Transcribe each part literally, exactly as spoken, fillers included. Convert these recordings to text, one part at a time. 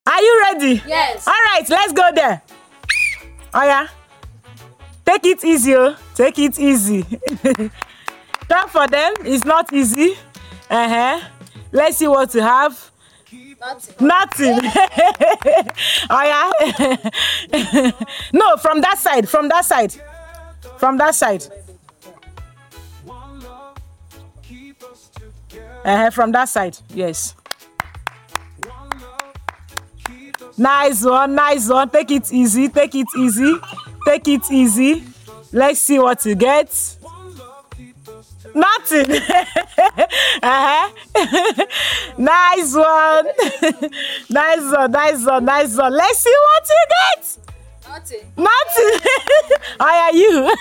Are you ready? Yes. All right, let's go there. Oh yeah. Take it easy, oh. Take it easy. Talk for them. It's not easy. Uh-huh. Let's see what you have. Nothing. Nothing. Oh yeah. No, from that side. From that side. From that side. Uh-huh. From that side. Yes. Nice one. Nice one. Take it easy. Take it easy. Take it easy. Let's see what you get. Nothing. Uh-huh. Nice one. Nice one. Nice one. Nice one. Let's see what you get. Nothing. Nothing. How are you?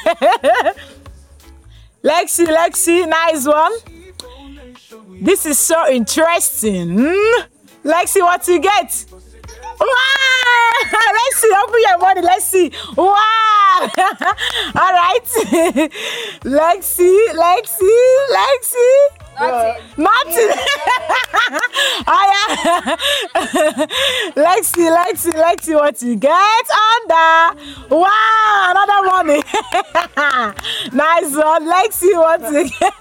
Lexi, Lexi, nice one. This is so interesting. Hmm? Lexi, what you get? Wow! Let's see. Open your money. Let's see. Wow! All right. Lexi, Lexi, Lexi. Nothing. Nothing. Oh yeah. Lexi, Lexi, Lexi, what you get under? Wow, another money. Nice one. Lexi, what you get?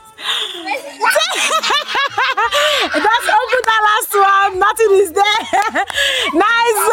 Just open that last one. Nothing is there. Nice